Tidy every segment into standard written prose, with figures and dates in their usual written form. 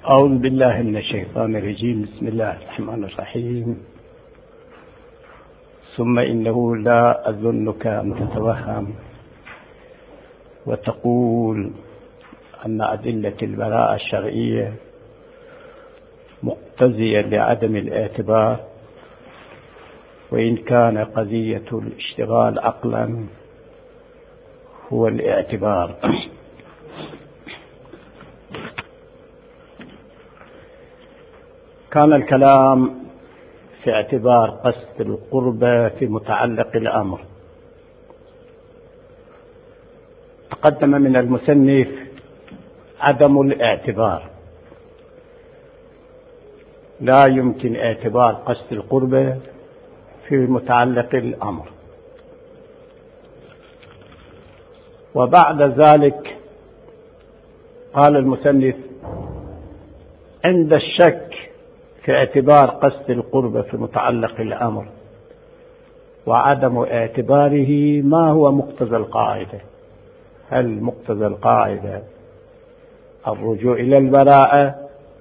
أعوذ بالله من الشيطان الرجيم. بسم الله الرحمن الرحيم. ثم إنه لا أظنك أن تتوهم وتقول أن أدلة البراءة الشرعية مقتضية لعدم الاعتبار، وإن كان قضية الاشتغال عقلا هو الاعتبار. كان الكلام في اعتبار قصد القربة في متعلق الأمر. تقدم من المصنف عدم الاعتبار، لا يمكن اعتبار قصد القربة في متعلق الأمر. وبعد ذلك قال المصنف: عند الشك في اعتبار قصد القربة في متعلق الأمر وعدم اعتباره، ما هو مقتضى القاعدة؟ هل مقتضى القاعدة الرجوع إلى البراءة،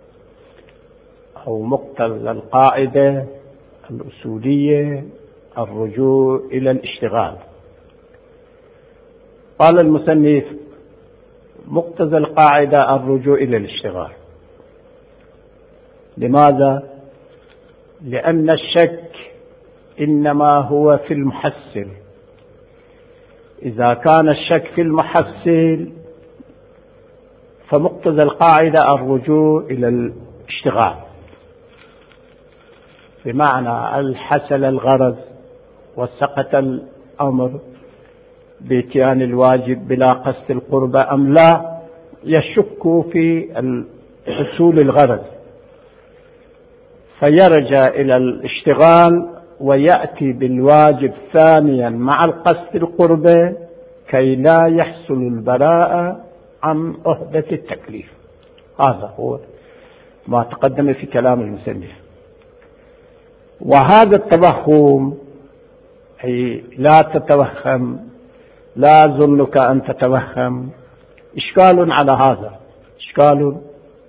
أو مقتضى القاعدة الأصولية الرجوع إلى الاشتغال؟ قال المصنف: مقتضى القاعدة الرجوع إلى الاشتغال. لماذا؟ لأن الشك إنما هو في المحصل. إذا كان الشك في المحصل فمقتضى القاعدة الرجوع إلى الاشتغال، بمعنى الحصل الغرض وسقط الأمر بإتيان الواجب بلا قصد القربة أم لا، يشك في حصول الغرض فيرجع إلى الاشتغال ويأتي بالواجب ثانيا مع القصد القربة كي لا يحصل البراءة عن عهدة التكليف. هذا هو ما تقدم في كلام المصنف. وهذا التوهم، أي لا تتوهم، لا أظنك أن تتوهم، إشكال على هذا، إشكال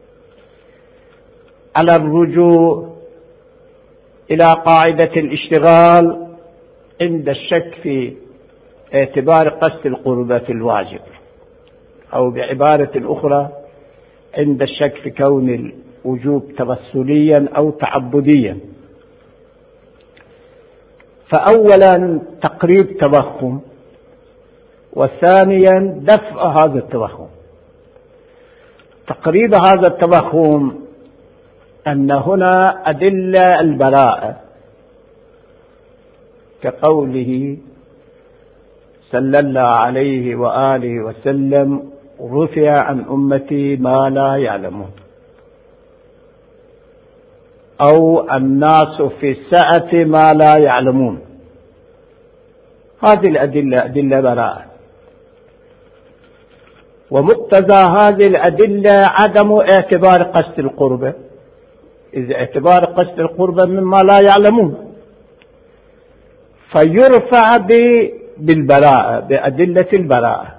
على الرجوع إلى قاعدة الاشتغال عند الشك في اعتبار قصد القربة في الواجب، أو بعبارة أخرى عند الشك في كون الوجوب توسليا أو تعبديا. فأولا تقريب توهم، وثانيا دفع هذا التوهم. تقريب هذا التوهم أن هنا أدلة البراءة كقوله صلى الله عليه وآله وسلم: رفع عن أمتي ما لا يعلمون، أو الناس في السعة ما لا يعلمون. هذه الأدلة أدلة براءة، ومقتضى هذه الأدلة عدم اعتبار قصد القربة، إذ اعتبار قصد القربة مما لا يعلمون، فيرفع بالبراءة، بأدلة البراءة.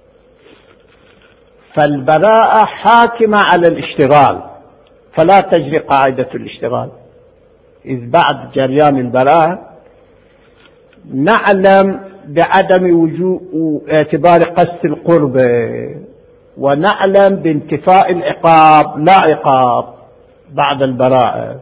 فالبراءة حاكمة على الاشتغال، فلا تجري قاعدة الاشتغال، إذ بعد جريان البراءة نعلم بعدم وجوب اعتبار قصد القربة، ونعلم بانتفاء العقاب لا عقاب بعد البراءة،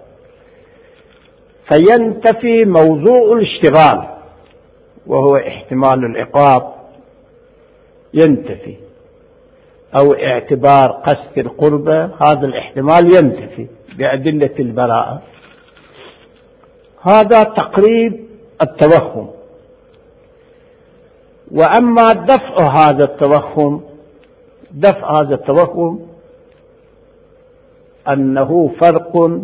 فينتفي موضوع الاشتغال وهو احتمال العقاب، ينتفي، أو اعتبار قصد القربة، هذا الاحتمال ينتفي بأدلة البراءة. هذا تقريب التوهم. وأما دفع هذا التوهم أنه فرق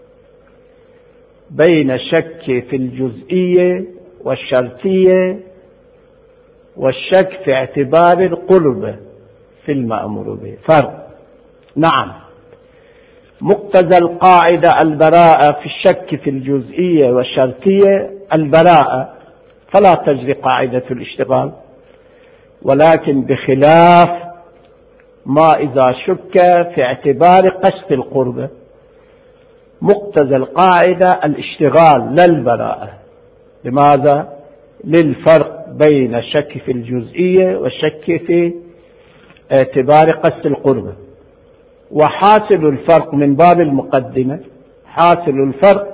بين الشك في الجزئية والشرطية والشك في اعتبار القربة في المأمور به، فرق. نعم، مقتضى القاعدة البراءة في الشك في الجزئية والشرطية البراءة، فلا تجري قاعدة الاشتغال، ولكن بخلاف ما إذا شك في اعتبار قصد القربة. مقتضى القاعدة الاشتغال لا البراءة. لماذا؟ للفرق بين الشك في الجزئية والشك في اعتبار قصد القربة. وحاصل الفرق من باب المقدمة، حاصل الفرق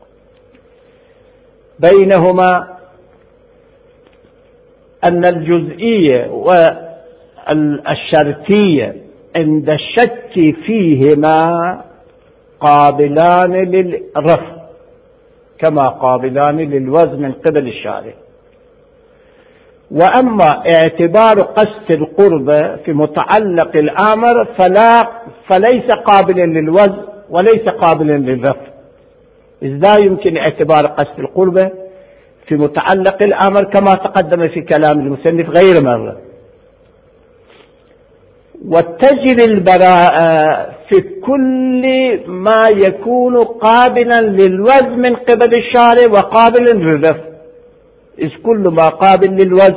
بينهما أن الجزئية والشرطية عند الشك فيهما قابلان للرفع كما قابلان للوزن من قبل الشارع. وأما اعتبار قصد القربة في متعلق الأمر فليس قابلا للوزن وليس قابلا للرفع. إذ لا يمكن اعتبار قصد القربة في متعلق الأمر كما تقدم في كلام المصنف غير مرة. وتجري البراءة في كل ما يكون قابلا للوزن من قبل الشارع وقابلا للرفع. إذ كل ما قابل للوزن،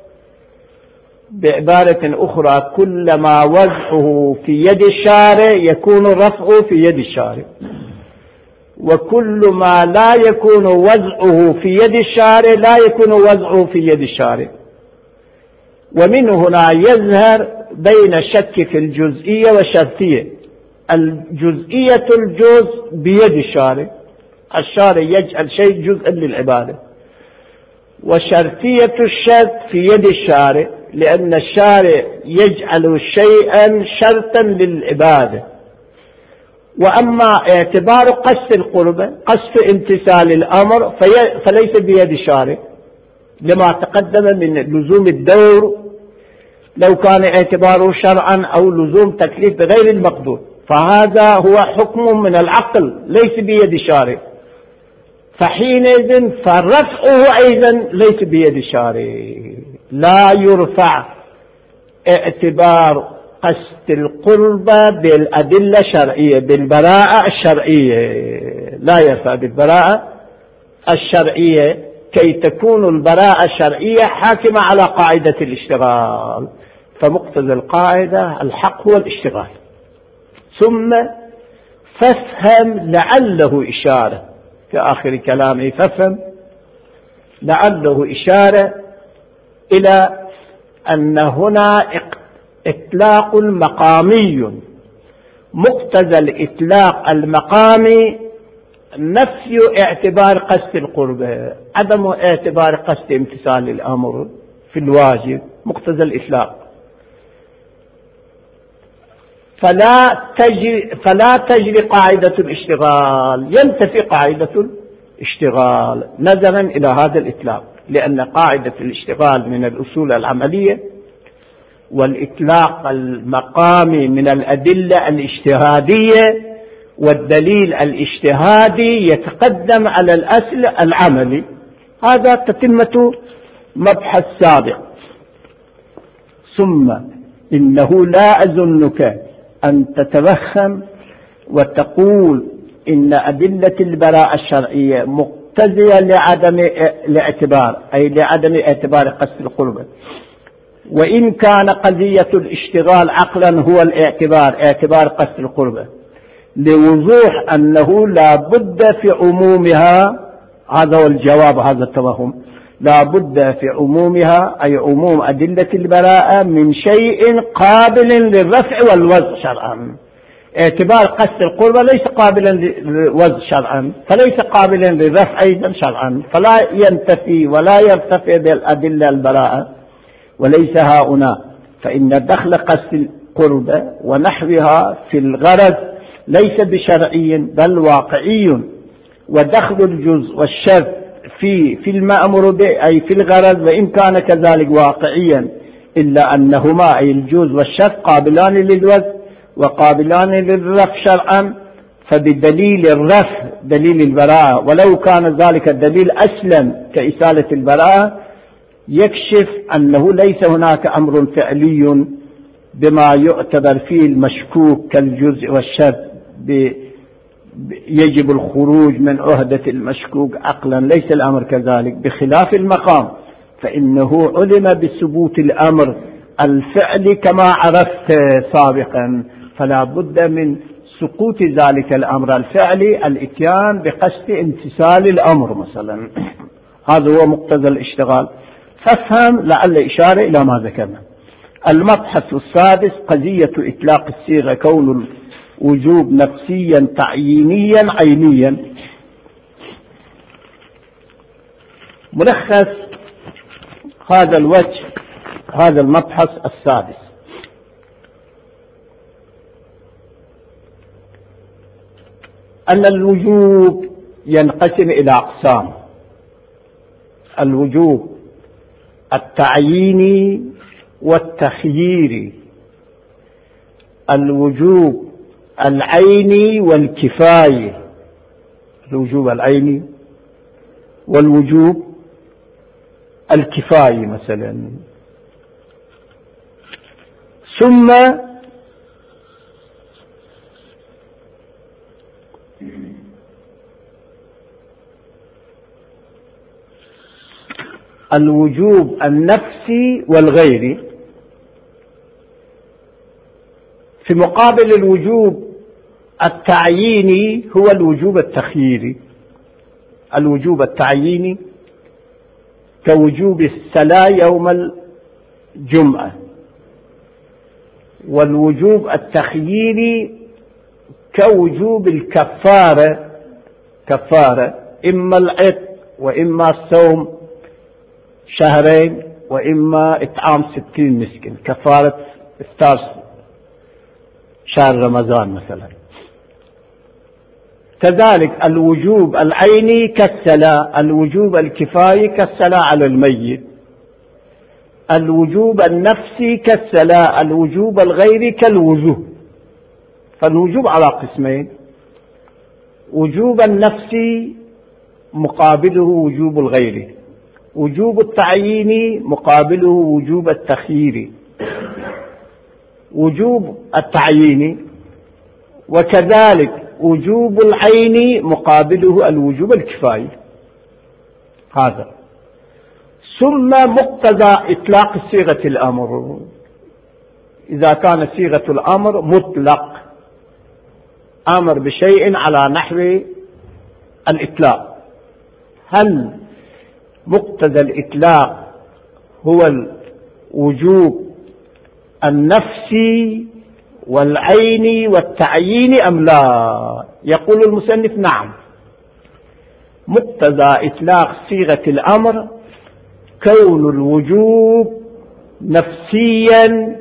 بعبارة أخرى كل ما وضعه في يد الشارع يكون رفعه في يد الشارع، وكل ما لا يكون وضعه في يد الشارع لا يكون وضعه في يد الشارع. ومن هنا يظهر بين الشك في الجزئية والشرطية. الجزئية الجزء بيد الشارع، الشارع يجعل شيء جزءا للعبادة، وشرطية الشرط في يد الشارع لأن الشارع يجعل شيئا شرطا للعبادة. وأما اعتبار قصد القربة قصد امتثال الأمر فليس بيد الشارع لما تقدم من لزوم الدور، لو كان اعتباره شرعا أو لزوم تكليف بغير المقدور، فهذا هو حكم من العقل ليس بيد الشارع، فحينئذ فرفعه أيضا ليس بيد الشارع. لا يرفع اعتبار قصد القربة بالأدلة الشرعية بالبراءة الشرعية، لا يرفع بالبراءة الشرعية كي تكون البراءة الشرعية حاكمة على قاعدة الاشتغال. فمقتضى القاعدة الحق هو الاشتغال. ثم فافهم لعله إشارة في آخر كلامه، فافهم لعله إشارة إلى أن هنا إطلاق مقامي. مقتضى الإطلاق المقامي نفي اعتبار قصد القربة، عدم اعتبار قصد امتثال الأمر في الواجب، مقتضى الإطلاق. فلا تجري قاعدة الاشتغال، ينتفي قاعدة الاشتغال نظرا إلى هذا الإطلاق، لأن قاعدة الاشتغال من الأصول العملية، والإطلاق المقامي من الأدلة الاجتهادية، والدليل الاجتهادي يتقدم على الأصل العملي. هذا تتمة مبحث سابق. ثم إنه لا أظنك أن تتوهم وتقول إن أدلة البراءة الشرعية مقتضية لعدم الاعتبار، أي لعدم اعتبار قصد القربة. وإن كان قضية الاشتغال عقلا هو اعتبار قصد القربة، لوضوح أنه لا بد في عمومها، هذا هو الجواب هذا التوهم، لا بد في عمومها أي عموم أدلة البراءة من شيء قابل للرفع والوضع شرعا. اعتبار قصد القربة ليس قابلا للوضع شرعا، فليس قابلا للرفع أيضا شرعا، فلا ينتفي ولا يرتفع بالأدلة البراءة. وليس هنا، فإن دخل قصد القربة ونحوها في الغرض ليس بشرعي بل واقعي، ودخل الجزء والشرط في المأمور به أي في الغرض وإن كان كذلك واقعيا، إلا أنهما أي الجزء والشرط قابلان للوزن وقابلان للرفع شرعا، فبدليل الرفع دليل البراءة، ولو كان ذلك الدليل أسلم كإسالة البراءة، يكشف أنه ليس هناك أمر فعلي بما يعتبر فيه المشكوك كالجزء والشرط يجب الخروج من عهدة المشكوك عقلا، ليس الأمر كذلك، بخلاف المقام فإنه علم بثبوت الأمر الفعل كما عرفت سابقا، فلا بد من سقوط ذلك الأمر الفعلي، الإتيان بقصد امتثال الأمر مثلا. هذا هو مقتضى الاشتغال. فافهم لعل إشارة إلى ما ذكرنا. المبحث السادس قضية إطلاق الصيغة، كون الوجوب نفسيا تعيينيا عينيا. ملخص هذا الوجه، هذا المبحث السادس، أن الوجوب ينقسم إلى أقسام: الوجوب التعييني والتخييري، الوجوب العيني والكفاية، الوجوب العيني والوجوب الكفاية مثلا. ثم الوجوب النفسي والغيري، في مقابل الوجوب التعييني هو الوجوب التخييري. الوجوب التعييني كوجوب الصلاة يوم الجمعة، والوجوب التخييري كوجوب الكفارة، كفارة إما العتق وإما الصوم شهرين وإما إطعام 60 مسكين، كفارة إفطار شهر رمضان مثلا. كذلك الوجوب العيني كالصلاة، الوجوب الكفاية كالصلاة على الميت، الوجوب النفسي كالصلاة، الوجوب الغيري كالوضوء. فالوجوب على قسمين: وجوب النفسي مقابله وجوب الغيري، وجوب التعييني مقابله وجوب التخييري، وجوب التعييني، وكذلك وجوب العيني مقابله الوجوب الكفاية. هذا. ثم مقتضى إطلاق صيغة الأمر، إذا كان صيغة الأمر مطلق، أمر بشيء على نحو الإطلاق، هل مقتضى الإطلاق هو الوجوب النفسي والعيني والتعيين أم لا؟ يقول المصنف: نعم، مقتضى إطلاق صيغة الأمر كون الوجوب نفسيا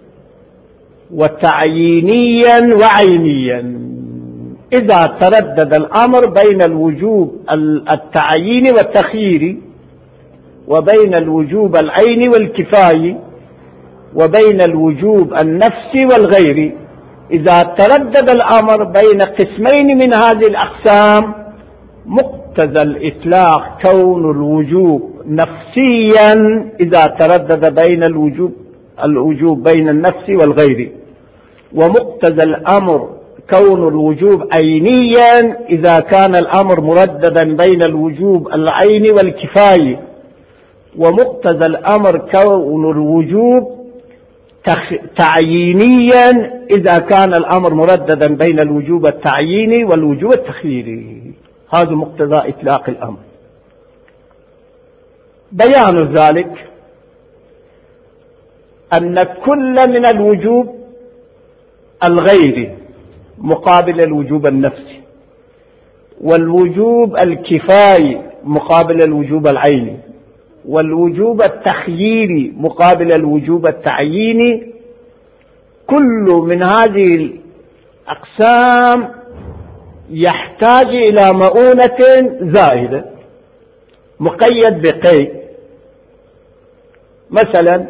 وتعيينيا وعينيا. إذا تردد الأمر بين الوجوب التعييني والتخييري، وبين الوجوب العيني والكفاية، وبين الوجوب النفسي والغيري، إذا تردد الأمر بين قسمين من هذه الأقسام، مقتضى الإطلاق كون الوجوب نفسيا إذا تردد بين الوجوب بين النفسي والغيري، ومقتضى الأمر كون الوجوب عينيا إذا كان الأمر مرددا بين الوجوب العيني والكفاية، ومقتضى الأمر كون الوجوب تعيينيا إذا كان الأمر مرددا بين الوجوب التعييني والوجوب التخييري. هذا مقتضى إطلاق الأمر. بيان ذلك أن كل من الوجوب الغيري مقابل الوجوب النفسي، والوجوب الكفاية مقابل الوجوب العيني، والوجوب التخييري مقابل الوجوب التعييني، كل من هذه الأقسام يحتاج إلى مؤونة زائدة مقيد بقيد. مثلا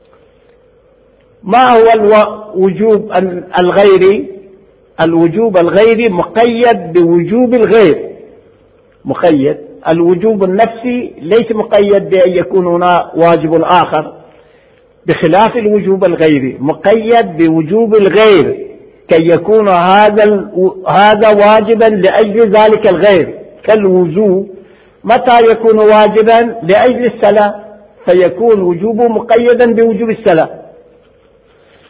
ما هو الوجوب الغيري؟ الوجوب الغيري مقيد بوجوب الغير، مقيد. الوجوب النفسي ليس مقيد بأن يكون هنا واجب آخر، بخلاف الوجوب الغيري مقيد بوجوب الغير كي يكون هذا واجبا لأجل ذلك الغير. كالوضوء متى يكون واجبا؟ لأجل الصلاة، فيكون وجوبه مقيدا بوجوب الصلاة.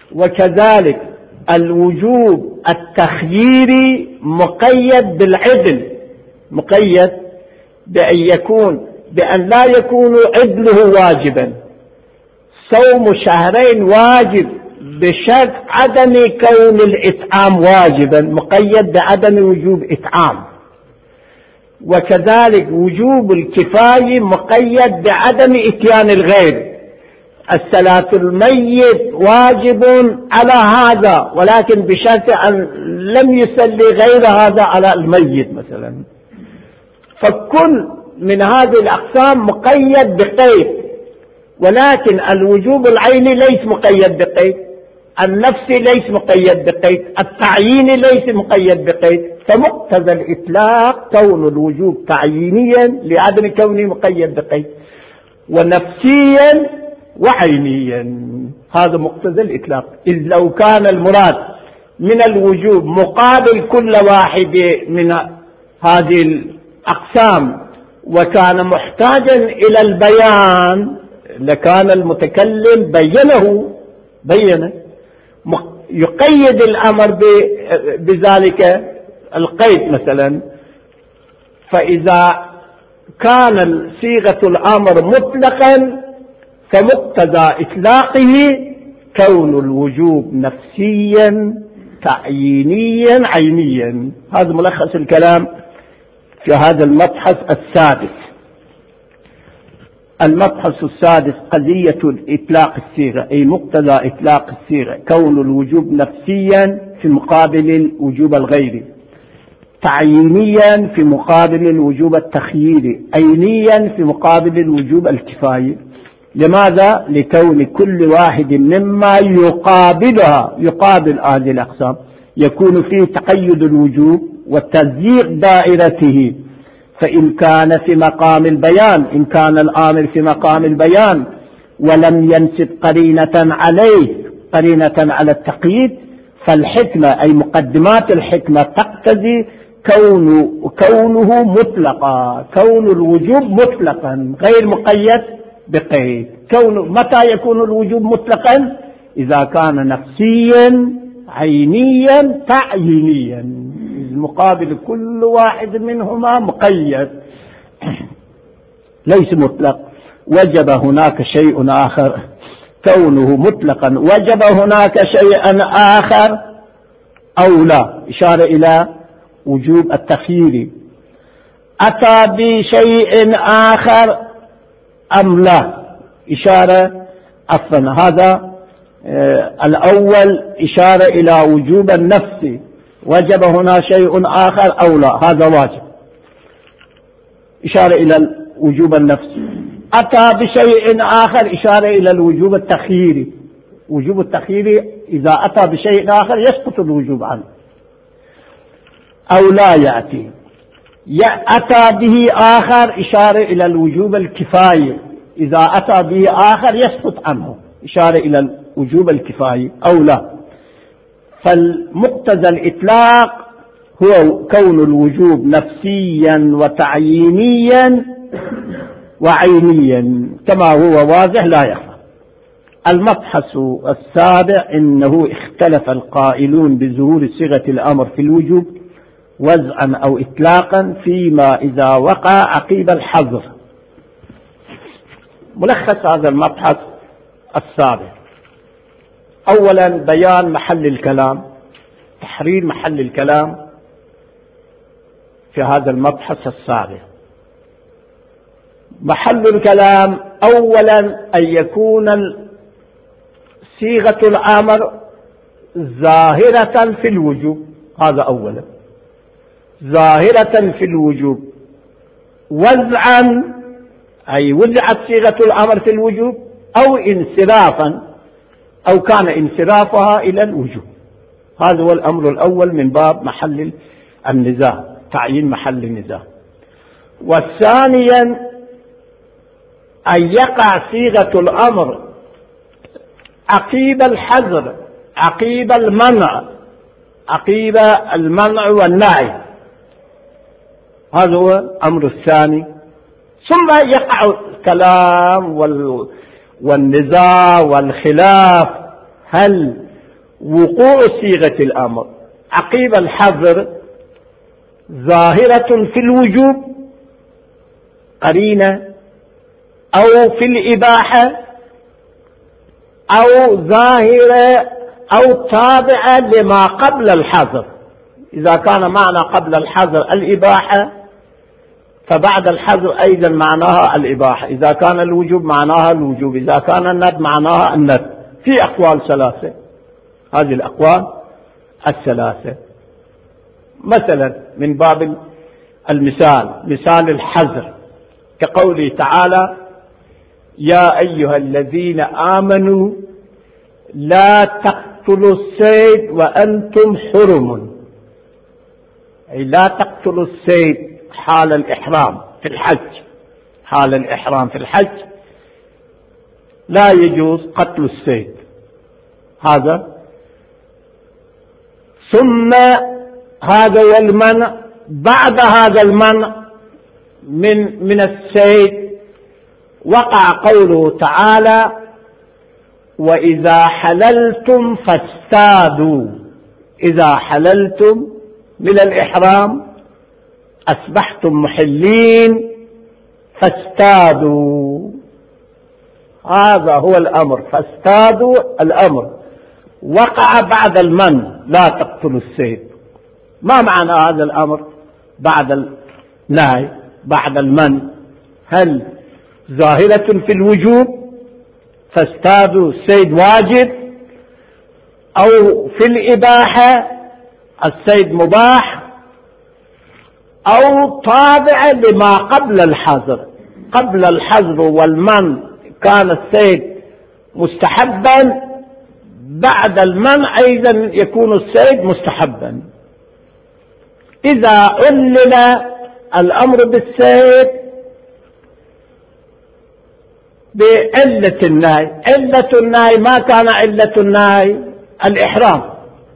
وكذلك الوجوب التخييري مقيد بالعدل، مقيد بأن لا يكون عدله واجبا. صوم شهرين واجب بشرط عدم كون الإطعام واجبا، مقيد بعدم وجوب إطعام. وكذلك وجوب الكفاية مقيد بعدم إتيان الغير. الصلاة الميت واجب على هذا، ولكن بشرط أن لم يصلي غير هذا على الميت مثلا. فكل من هذه الأقسام مقيد بقيد، ولكن الوجوب العيني ليس مقيد بقيد، النفسي ليس مقيد بقيد، التعييني ليس مقيد بقيد. فمقتضى الإطلاق كون الوجوب تعيينيا لعدم كونه مقيد بقيد، ونفسيا وعينيا. هذا مقتضى الإطلاق. إذ لو كان المراد من الوجوب مقابل كل واحد من هذه الأقسام وكان محتاجا إلى البيان لكان المتكلم بينه يقيد الأمر بذلك القيد مثلا. فإذا كان صيغة الأمر مطلقا فمقتضى إطلاقه كون الوجوب نفسيا تعيينيا عينيا. هذا ملخص الكلام في هذا المبحث السادس. المبحث السادس قضية إطلاق الصيغة، أي مقتضى إطلاق الصيغة كون الوجوب نفسيا في مقابل الوجوب الغيري، تعيينيا في مقابل الوجوب التخييري، عينيا في مقابل الوجوب الكفاية. لماذا؟ لكون كل واحد مما يقابل هذه الأقسام يكون فيه تقيد الوجوب وتضييق دائرته. فإن كان في مقام البيان، إن كان الآمر في مقام البيان ولم ينسب قرينة على التقييد، فالحكمة أي مقدمات الحكمة تقتضي كونه مطلقا، كون الوجوب مطلقا غير مقيد بقيد. متى يكون الوجوب مطلقا؟ إذا كان نفسيا عينيا تعيينيا، مقابل كل واحد منهما مقيد ليس مطلق. وجب هناك شيء آخر، كونه مطلقا وجب هناك شيء آخر أو لا، إشارة إلى وجوب التخيير. أتى بشيء آخر أم لا، إشارة عفوا هذا الأول إشارة إلى وجوب النفس، وجب هنا شيء آخر أو لا، هذا واجب، إشارة إلى وجوب النفس. أتى بشيء آخر إشارة إلى الوجوب التخييري. وجوب التخييري إذا أتى بشيء آخر يسقط الوجوب عنه أو لا يأتي. أتى به آخر إشارة إلى الوجوب الكفاية، إذا أتى به آخر يسقط عنه، إشارة إلى الوجوب الكفاية أو لا. فالمقتضى الإطلاق هو كون الوجوب نفسيا وتعيينيا وعينيا كما هو واضح لا يخفى. المبحث السابع إنه اختلف القائلون بظهور صيغة الأمر في الوجوب وزعا أو إطلاقا فيما إذا وقع عقيب الحظر. ملخص هذا المبحث السابع: أولا بيان محل الكلام، تحرير محل الكلام في هذا المبحث السابع. محل الكلام أولا أن يكون صيغة الأمر ظاهرة في الوجوب، هذا أولا، ظاهرة في الوجوب وزعا أي وزعت صيغة الأمر في الوجوب، أو انصرافا أو كان انصرافها إلى الوجوب. هذا هو الأمر الأول من باب محل النزاع، تعيين محل النزاع. والثانيا أن يقع صيغة الأمر عقيب الحظر، عقيب المنع والنهي، هذا هو الأمر الثاني. ثم يقع الكلام والنزاع والخلاف، هل وقوع صيغة الأمر عقيب الحظر ظاهرة في الوجوب قرينة، أو في الإباحة، أو ظاهرة أو تابعة لما قبل الحظر. إذا كان معنى قبل الحظر الإباحة فبعد الحظر أيضا معناها الإباحة، إذا كان الوجوب معناها الوجوب، إذا كان الندب معناها الندب. في أقوال ثلاثة، هذه الأقوال الثلاثة. مثلا من باب المثال، مثال الحظر كقوله تعالى: يا أيها الذين آمنوا لا تقتلوا الصيد وأنتم حرم، أي لا تقتلوا الصيد حال الإحرام في الحج، حال الإحرام في الحج لا يجوز قتل الصيد هذا. ثم هذا والمنع، بعد هذا المنع من الصيد وقع قوله تعالى: وإذا حللتم فاصطادوا. إذا حللتم من الإحرام أصبحتم محلين فاصطادوا، هذا هو الأمر، فاصطادوا الأمر وقع بعد المنع لا تقتلوا الصيد. ما معنى هذا الأمر بعد النهي بعد المنع؟ هل ظاهرة في الوجوب فاصطادوا الصيد واجب، أو في الإباحة الصيد مباح، أو تابعة لما قبل الحظر؟ قبل الحظر والمنع كان الصيد مستحبا، بعد المنع أيضا يكون الصيد مستحبا. إذا علل الأمر بالصيد بعلة النهي، علة النهي ما كان علة النهي الإحرام،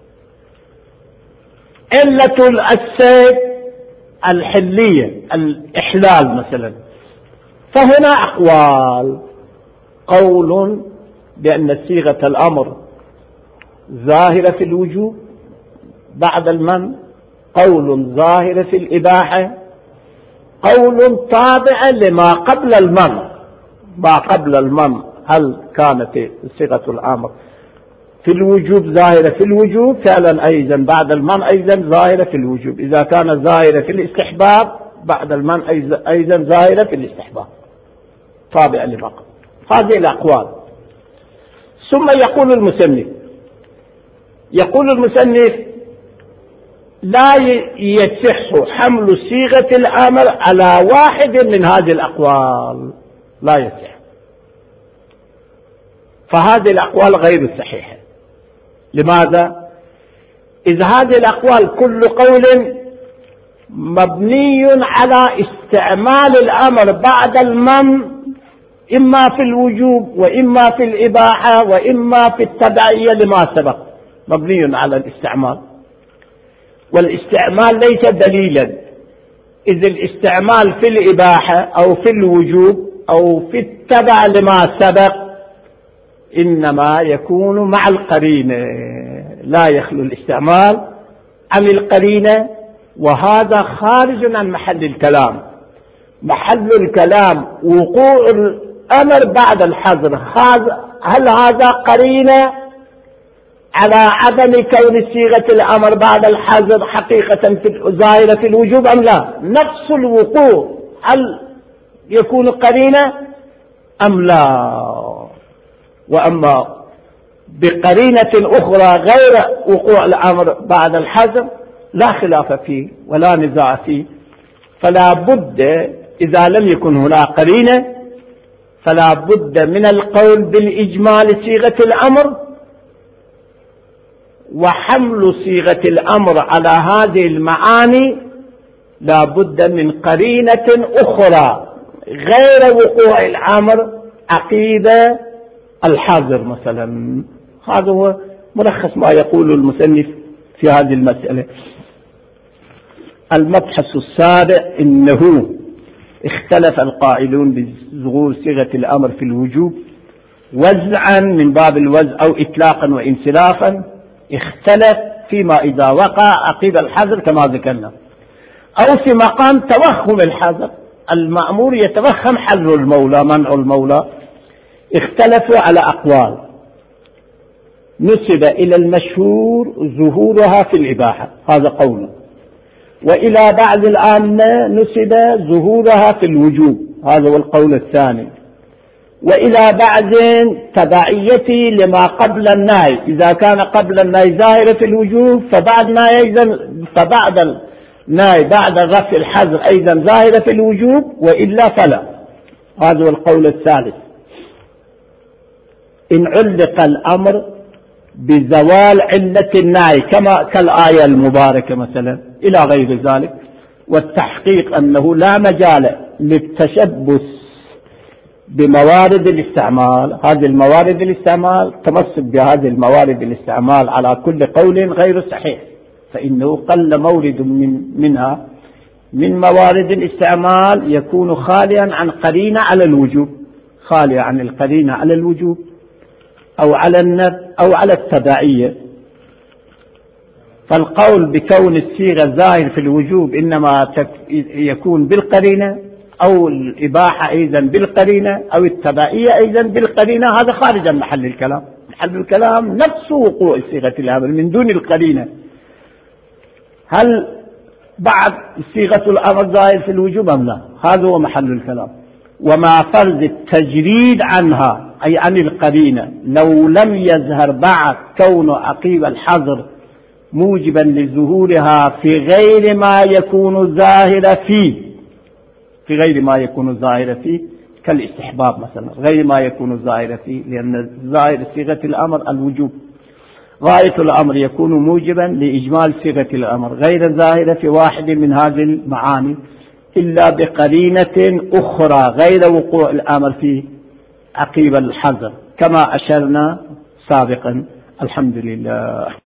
علة الصيد الحلية الإحلال مثلا. فهنا أقوال: قول بأن صيغة الأمر ظاهرة في الوجوب بعد المنع، قول ظاهرة في الإباحة، قول تابع لما قبل المنع. ما قبل المنع هل كانت صيغة الأمر في الوجوب ظاهرة في الوجوب فعلا، أيضا بعد المنع أيضا ظاهرة في الوجوب. إذا كانت ظاهرة في الاستحباب بعد المنع أيضا ظاهرة في الاستحباب تابع لما قبل. هذه الأقوال. ثم يقول المصنف: لا يصح حمل صيغة الأمر على واحد من هذه الأقوال، لا يصح. فهذه الأقوال غير صحيحة. لماذا؟ إذ هذه الأقوال كل قول مبني على استعمال الأمر بعد المنع، إما في الوجوب وإما في الإباحة وإما في التبعية لما سبق، مبني على الاستعمال. والاستعمال ليس دليلا، إذ الاستعمال في الإباحة أو في الوجوب أو في التبع لما سبق إنما يكون مع القرينة، لا يخلو الاستعمال عن القرينة. وهذا خارج عن محل الكلام. محل الكلام وقوع الأمر بعد الحظر، هل هذا قرينة على عدم كون صيغة الأمر بعد الحظر حقيقة ظاهرة في الوجوب أم لا؟ نفس الوقوع هل يكون قرينة أم لا؟ وأما بقرينة أخرى غير وقوع الأمر بعد الحظر لا خلاف فيه ولا نزاع فيه. فلا بد إذا لم يكن هناك قرينة فلا بد من القول بالإجمال صيغة الأمر، وحمل صيغة الأمر على هذه المعاني لا بد من قرينة أخرى غير وقوع الأمر عقيب الحظر مثلا. هذا هو ملخص ما يقول المصنف في هذه المسألة. المبحث السابع: إنه اختلف القائلون بظهور صيغة الأمر في الوجوب وزعا من باب الوزع أو إطلاقا وانصرافا اختلف فيما إذا وقع عقب الحظر كما ذكرنا، أو في مقام توهم الحظر، المأمور يتوهم حظر المولى منع المولى. اختلفوا على أقوال، نسب إلى المشهور ظهورها في الإباحة، هذا قوله، وإلى بعض العامة نسب ظهورها في الوجوب، هذا هو القول الثاني، وإلى بعض تبعيته لما قبل النهي، إذا كان قبل النهي ظاهر في الوجوب فبعد النهي بعد رفع الحظر أيضا ظاهر في الوجوب، وإلا فلا. هذا هو القول الثالث. إن علق الأمر بزوال علة النهي كالآية المباركة مثلا إلى غير ذلك، والتحقيق أنه لا مجال للتشبث بموارد الاستعمال، هذه الموارد الاستعمال تمسك بهذه الموارد الاستعمال على كل قول غير صحيح، فإنه قل مورد منها من موارد الاستعمال يكون خاليا عن قرينة على الوجوب، خاليا عن القرينة على الوجوب أو على الندب أو على التبعية. فالقول بكون الصيغة ظاهر في الوجوب إنما يكون بالقرينة، أو الإباحة أيضا بالقرينة، أو التبعية أيضا بالقرينة، هذا خارج عن محل الكلام. محل الكلام نفس وقوع صيغة الأمر من دون القرينة. هل بعد صيغة الأمر ظاهر في الوجوب أم لا؟ هذا هو محل الكلام. ومع فرض التجريد عنها أي عن القرينة، لو لم يظهر بعد كون عقيب الحظر موجبا لظهورها في غير ما يكون ظاهر فيه، في غير ما يكون ظاهر فيه كالاستحباب مثلا، غير ما يكون ظاهر فيه، لأن ظاهر صيغة الأمر الوجوب، غاية الأمر يكون موجبا لإجمال صيغة الأمر، غير ظاهرة في واحد من هذه المعاني إلا بقرينة أخرى غير وقوع الأمر فيه عقيب الحظر، كما أشرنا سابقا. الحمد لله.